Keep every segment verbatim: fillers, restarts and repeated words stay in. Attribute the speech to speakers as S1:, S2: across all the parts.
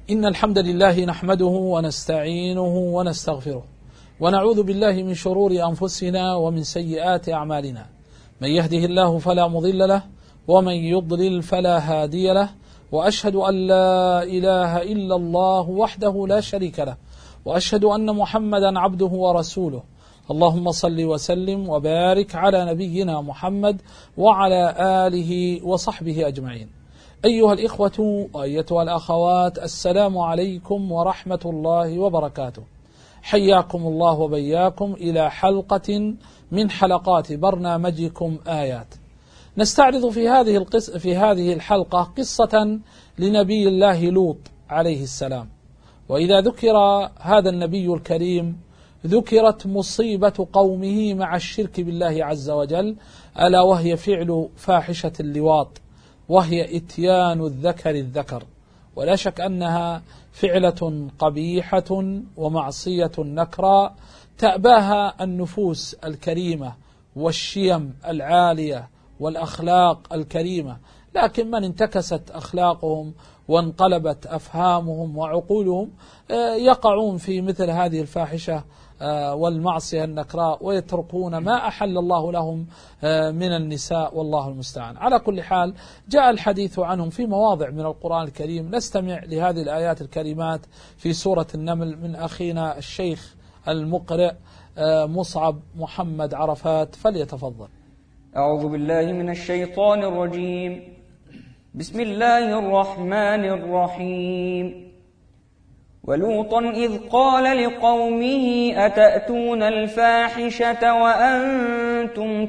S1: إن الحمد لله نحمده ونستعينه ونستغفره ونعوذ بالله من شرور أنفسنا ومن سيئات أعمالنا. من يهده الله فلا مضل له ومن يضلل فلا هادي له، وأشهد أن لا إله إلا الله وحده لا شريك له، وأشهد أن محمدا عبده ورسوله. اللهم صل وسلم وبارك على نبينا محمد وعلى آله وصحبه أجمعين. أيها الإخوة وأيتها الأخوات، السلام عليكم ورحمة الله وبركاته. حياكم الله وبياكم إلى حلقة من حلقات برنامجكم آيات. نستعرض في هذه القص في هذه الحلقة قصة لنبي الله لوط عليه السلام. وإذا ذكر هذا النبي الكريم ذكرت مصيبة قومه مع الشرك بالله عز وجل، ألا وهي فعل فاحشة اللواط، وهي إتيان الذكر الذكر. ولا شك أنها فعلة قبيحة ومعصية نكرى تأباها النفوس الكريمة والشيم العالية والأخلاق الكريمة، لكن من انتكست أخلاقهم وانقلبت أفهامهم وعقولهم يقعون في مثل هذه الفاحشة والمعصية النكراء، ويتركون ما أحل الله لهم من النساء، والله المستعان. على كل حال جاء الحديث عنهم في مواضع من القرآن الكريم. نستمع لهذه الآيات الكريمات في سورة النمل من أخينا الشيخ المقرئ مصعب محمد عرفات، فليتفضل.
S2: أعوذ بالله من الشيطان الرجيم. بسم الله الرحمن الرحيم. ولوطا إذ قال لقومه أتأتون الفاحشة وأنتم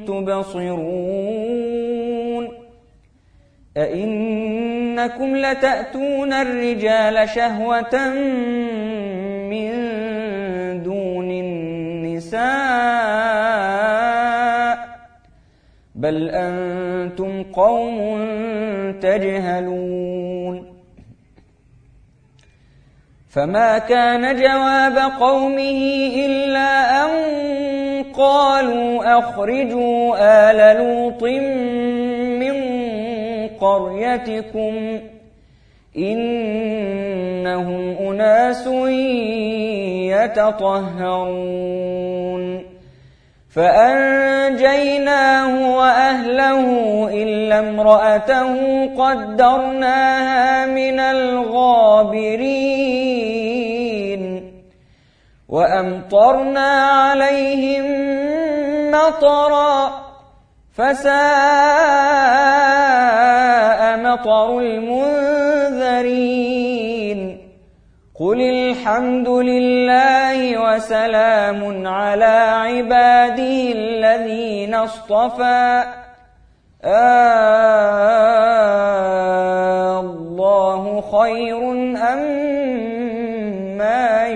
S2: تبصرون أئنكم لتأتون الرجال شهوة من دون النساء بل أنتم قوم تجهلون. فما كان جواب قومه إلا أن قالوا أخرجوا آل لوط من قريتكم إنهم أناس يتطهرون. فأنجيناه وأهله إلا امرأته قدرناها من الغابرين. وأمطرنا عليهم مطرا فساء مطر المنذرين. قل الحمد لله وسلام على عباده الذين اصطفى الله خير أما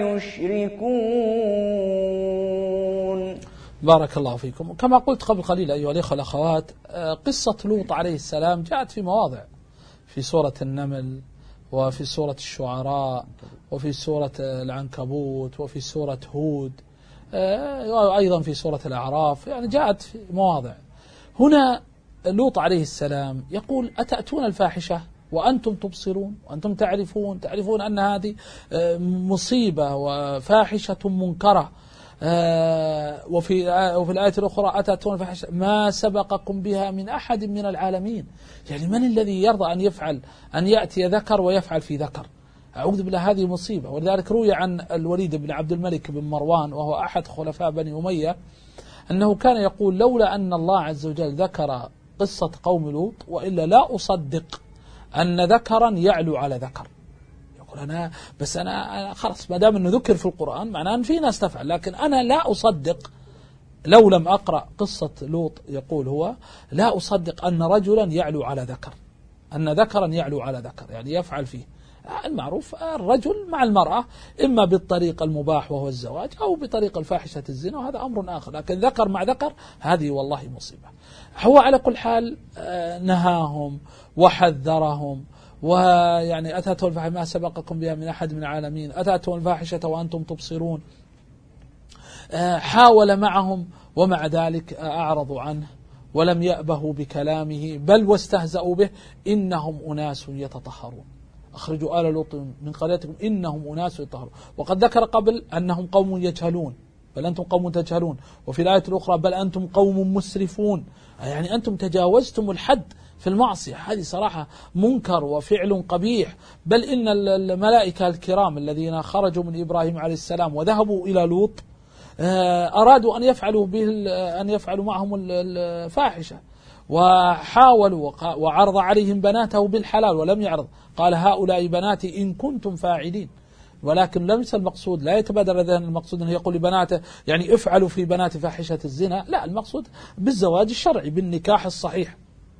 S2: يشركون.
S1: بارك الله فيكم. كما قلت قبل قليل أيها الإخوة والأخوات، قصة لوط عليه السلام جاءت في مواضع في سورة النمل وفي سورة الشعراء وفي سورة العنكبوت وفي سورة هود وأيضا في سورة الأعراف، يعني جاءت في مواضع. هنا لوط عليه السلام يقول أتأتون الفاحشة وأنتم تبصرون وأنتم تعرفون تعرفون أن هذه مصيبة وفاحشة منكرة. وفي وفي الآية الأخرى أتأتون الفاحشة ما سبقكم بها من أحد من العالمين. يعني من الذي يرضى أن يفعل أن يأتي ذكر ويفعل في ذكر؟ أعوذ بالله، هذه مصيبة. ولذلك روي عن الوليد بن عبد الملك بن مروان وهو أحد خلفاء بني أمية أنه كان يقول لولا أن الله عز وجل ذكر قصة قوم لوط وإلا لا أصدق أن ذكرا يعلو على ذكر. يقول أنا بس أنا خلاص ما دام أنه ذكر في القرآن معناه أن في ناس تفعل، لكن أنا لا أصدق لو لم أقرأ قصة لوط. يقول هو لا أصدق أن رجلا يعلو على ذكر، أن ذكرا يعلو على ذكر، يعني يفعل فيه. المعروف الرجل مع المرأة إما بالطريق المباح وهو الزواج أو بطريق الفاحشة الزنا، وهذا أمر آخر، لكن ذكر مع ذكر هذه والله مصيبة. هو على كل حال نهاهم وحذرهم، ويعني أتأتون الفاحشة ما سبقكم بها من أحد من العالمين، أتأتون الفاحشة وأنتم تبصرون. حاول معهم ومع ذلك أعرضوا عنه ولم يأبهوا بكلامه بل واستهزأوا به. إنهم أناس يتطهرون. أخرجوا آل لوط من قريتكم إنهم أناس يطهرون. وقد ذكر قبل أنهم قوم يجهلون، بل أنتم قوم تجهلون. وفي الآية الأخرى بل أنتم قوم مسرفون، يعني أنتم تجاوزتم الحد في المعصية. هذه صراحة منكر وفعل قبيح. بل إن الملائكة الكرام الذين خرجوا من إبراهيم عليه السلام وذهبوا إلى لوط أرادوا أن يفعلوا به أن يفعلوا معهم الفاحشة، وحاولوا وعرض عليهم بناته بالحلال ولم يعرض، قال هؤلاء بناتي إن كنتم فاعلين. ولكن ليس المقصود، لا يتبادر ذهن المقصود أنه يقول لبناته يعني افعلوا في بنات فاحشة الزنا، لا، المقصود بالزواج الشرعي بالنكاح الصحيح.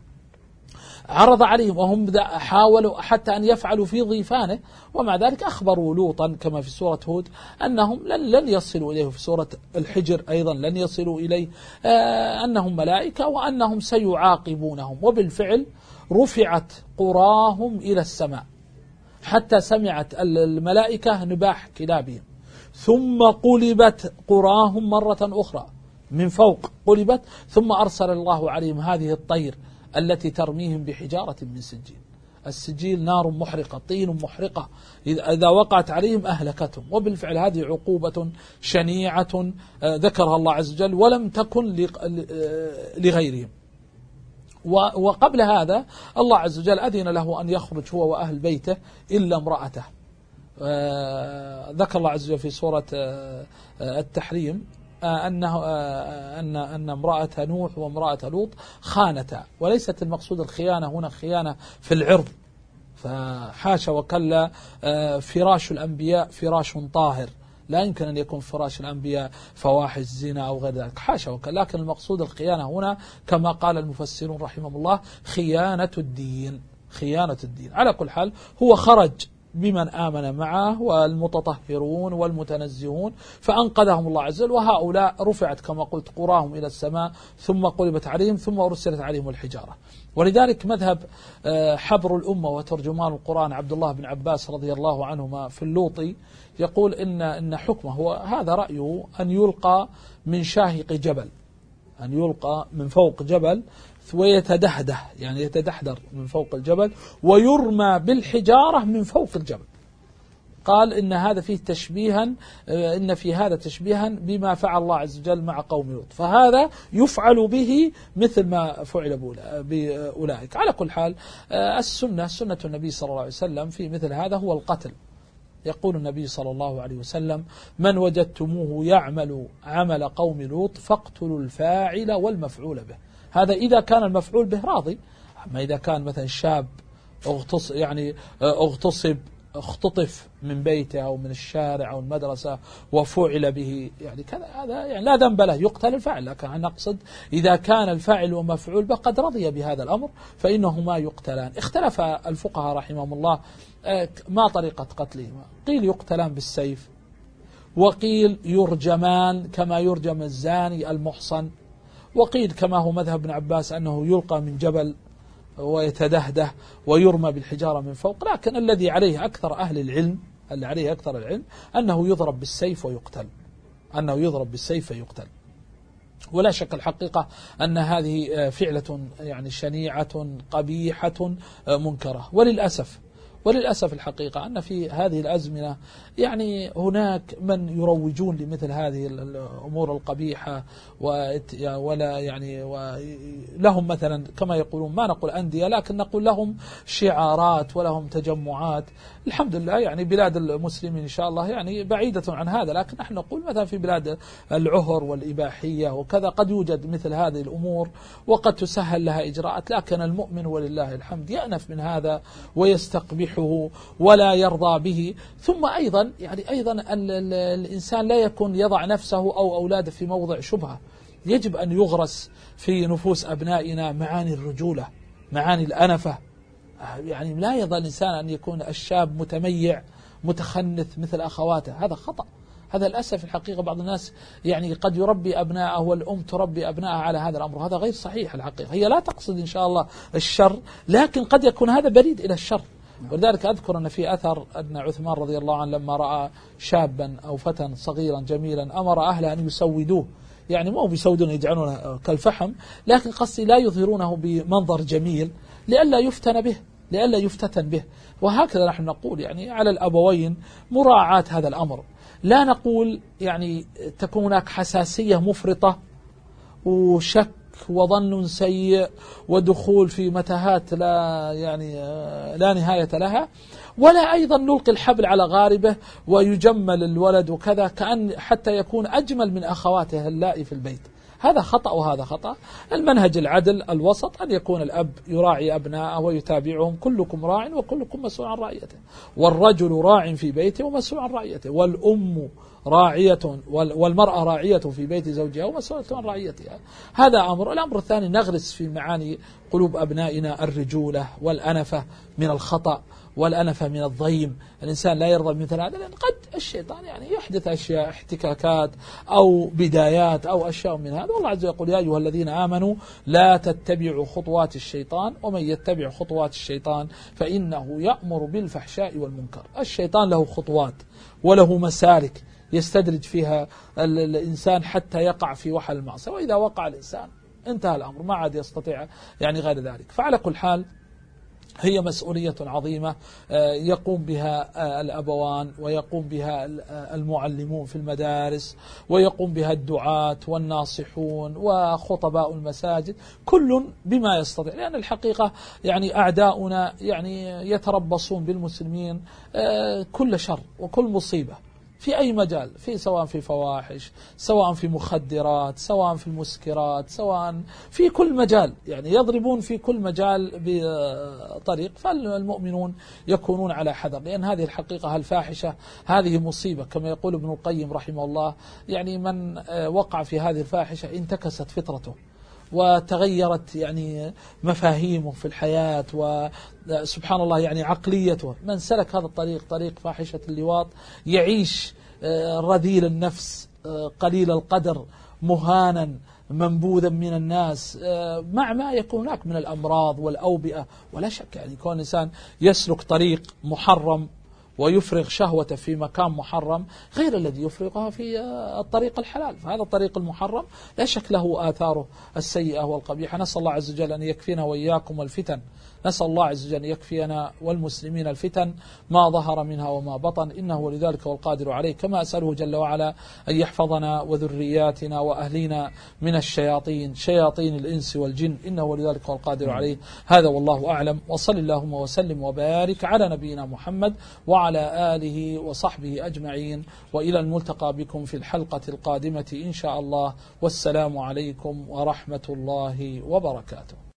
S1: عرض عليهم وهم حاولوا حتى أن يفعلوا في ضيفانه، ومع ذلك أخبروا لوطا كما في سورة هود أنهم لن, لن يصلوا إليه، في سورة الحجر أيضا لن يصلوا إليه، آه أنهم ملائكة وأنهم سيعاقبونهم. وبالفعل رفعت قراهم إلى السماء حتى سمعت الملائكة نباح كلابهم، ثم قلبت قراهم مرة أخرى من فوق، قلبت ثم أرسل الله عليهم هذه الطير التي ترميهم بحجارة من سجيل. السجيل نار محرقة، طين محرقة، إذا وقعت عليهم أهلكتهم. وبالفعل هذه عقوبة شنيعة ذكرها الله عز وجل ولم تكن لغيرهم. وقبل هذا الله عز وجل أذن له أن يخرج هو وأهل بيته إلا امرأته. ذكر الله عز وجل في سورة التحريم أنه أن أن امرأة نوح وامرأة لوط خانتا، وليست المقصود الخيانة هنا خيانة في العرض، فحاشا وكلا فراش الأنبياء فراش طاهر، لا يمكن أن يكون فراش الأنبياء فواحش زنا أو غير ذلك، حاشا وكلا. لكن المقصود الخيانة هنا كما قال المفسرون رحمهم الله خيانة الدين، خيانة الدين. على كل حال هو خرج بمن آمن معه والمتطهرون والمتنزهون فأنقذهم الله عز وجل، وهؤلاء رفعت كما قلت قراهم إلى السماء ثم قلبت عليهم ثم أرسلت عليهم الحجارة. ولذلك مذهب حبر الأمة وترجمان القرآن عبد الله بن عباس رضي الله عنهما في اللوطي يقول إن إن حكمه هو هذا رأيه أن يلقى من شاهق جبل، أن يلقى من فوق جبل ويتدحده، يعني يتدحدر من فوق الجبل ويرمى بالحجارة من فوق الجبل. قال إن هذا فيه تشبيها، إن في هذا تشبيها بما فعل الله عز وجل مع قوم لوط، فهذا يفعل به مثل ما فعل بأولئك. على كل حال السنة سنة النبي صلى الله عليه وسلم في مثل هذا هو القتل. يقول النبي صلى الله عليه وسلم من وجدتموه يعمل عمل قوم لوط فاقتلوا الفاعل والمفعول به. هذا إذا كان المفعول به راضي. أما إذا كان مثلا شاب اغتص يعني اغتصب اختطف من بيته أو من الشارع أو المدرسة وفعل به يعني كذا، هذا يعني لا ذنب له، يقتل الفاعل. لكن نقصد إذا كان الفاعل ومفعول به قد رضي بهذا الأمر فإنهما يقتلان. اختلف الفقهاء رحمهم الله ما طريقة قتلهما، قيل يقتلان بالسيف، وقيل يرجمان كما يرجم الزاني المحصن، وقيل كما هو مذهب ابن عباس أنه يلقى من جبل ويتدهده ويرمى بالحجارة من فوق. لكن الذي عليه أكثر أهل العلم اللي عليه أكثر العلم أنه يضرب بالسيف ويقتل، أنه يضرب بالسيف ويقتل. ولا شك الحقيقة أن هذه فعلة يعني شنيعة قبيحة منكرة. وللأسف وللأسف الحقيقة أن في هذه الأزمنة يعني هناك من يروجون لمثل هذه الأمور القبيحة، ولا يعني ولهم مثلا كما يقولون، ما نقول أندية لكن نقول لهم شعارات ولهم تجمعات. الحمد لله يعني بلاد المسلمين إن شاء الله يعني بعيدة عن هذا، لكن نحن نقول مثلا في بلاد العهر والإباحية وكذا قد يوجد مثل هذه الأمور وقد تسهل لها إجراءات، لكن المؤمن ولله الحمد يأنف من هذا ويستقبحه ولا يرضى به. ثم أيضا يعني أيضا الإنسان لا يكون يضع نفسه أو أولاده في موضع شبهة. يجب أن يغرس في نفوس أبنائنا معاني الرجولة، معاني الأنفة. يعني لا يرضى الإنسان أن يكون الشاب متميع متخنث مثل أخواته، هذا خطأ. هذا للأسف الحقيقة بعض الناس يعني قد يربي أبناءه والأم تربي أبنائها على هذا الأمر، هذا غير صحيح. الحقيقة هي لا تقصد إن شاء الله الشر، لكن قد يكون هذا بريد إلى الشر. ولذلك أذكر أن في أثر أن عثمان رضي الله عنه لما رأى شابا أو فتى صغيرا جميلا أمر أهله أن يسودوه، يعني مو بيسودون يجعلونه كالفحم، لكن قصدي لا يظهرونه بمنظر جميل لئلا يفتن به. لئلا يفتتن به. وهكذا نحن نقول يعني على الأبوين مراعاة هذا الأمر. لا نقول يعني تكون هناك حساسية مفرطة وشك وظن سيء ودخول في متاهات لا يعني لا نهاية لها، ولا أيضا نلقي الحبل على غاربه ويجمل الولد وكذا كأن حتى يكون أجمل من أخواته اللائي في البيت. هذا خطأ وهذا خطأ. المنهج العدل الوسط أن يكون الأب يراعي أبناءه ويتابعهم. كلكم راع وكلكم مسؤول عن رعيته، والرجل راع في بيته ومسؤول عن رعيته، والأم راعية والمرأة راعية في بيت زوجها ومسؤولة عن رعيتها. هذا أمر. الأمر الثاني نغرس في معاني قلوب أبنائنا الرجولة والأنفة من الخطأ والأنفة من الضيم. الإنسان لا يرضى بمثل هذا، لأن قد الشيطان يعني يحدث أشياء احتكاكات أو بدايات أو أشياء من هذا. والله عز وجل يقول: يا أيها الذين آمنوا لا تتبعوا خطوات الشيطان ومن يتبع خطوات الشيطان فإنه يأمر بالفحشاء والمنكر. الشيطان له خطوات وله مسالك يستدرج فيها الإنسان حتى يقع في وحل المعصية، وإذا وقع الإنسان انتهى الأمر، ما عاد يستطيع يعني غير ذلك. فعلى كل حال هي مسؤولية عظيمة يقوم بها الأبوان ويقوم بها المعلمون في المدارس ويقوم بها الدعاة والناصحون وخطباء المساجد، كل بما يستطيع. لأن الحقيقة يعني أعداؤنا يعني يتربصون بالمسلمين كل شر وكل مصيبة في أي مجال، في سواء في فواحش، سواء في مخدرات، سواء في المسكرات، سواء في كل مجال، يعني يضربون في كل مجال بطريق. فالمؤمنون يكونون على حذر، لأن هذه الحقيقة الفاحشة هذه مصيبة كما يقول ابن القيم رحمه الله. يعني من وقع في هذه الفاحشة انتكست فطرته وتغيرت يعني مفاهيمه في الحياة وسبحان الله يعني عقليته. من سلك هذا الطريق، طريق فاحشة اللواط، يعيش رذيل النفس قليل القدر مهانا منبوذا من الناس، مع ما يكون هناك من الأمراض والأوبئة. ولا شك يعني كون إنسان يسلك طريق محرم ويفرغ شهوته في مكان محرم غير الذي يفرغها في الطريق الحلال. فهذا الطريق المحرم لا شك له آثاره السيئة والقبيحة. نسأل الله عز وجل أن يكفينا وإياكم الفتن. نسأل الله عز وجل أن يكفينا والمسلمين الفتن ما ظهر منها وما بطن، إنه ولذلك والقادر عليه. كما أسأله جل وعلا أن يحفظنا وذرياتنا وأهلنا من الشياطين، شياطين الإنس والجن، إنه ولذلك والقادر عليه. هذا والله أعلم، وصل اللهم وسلم وبارك على نبينا محمد وعلى آله وصحبه أجمعين، وإلى الملتقى بكم في الحلقة القادمة إن شاء الله، والسلام عليكم ورحمة الله وبركاته.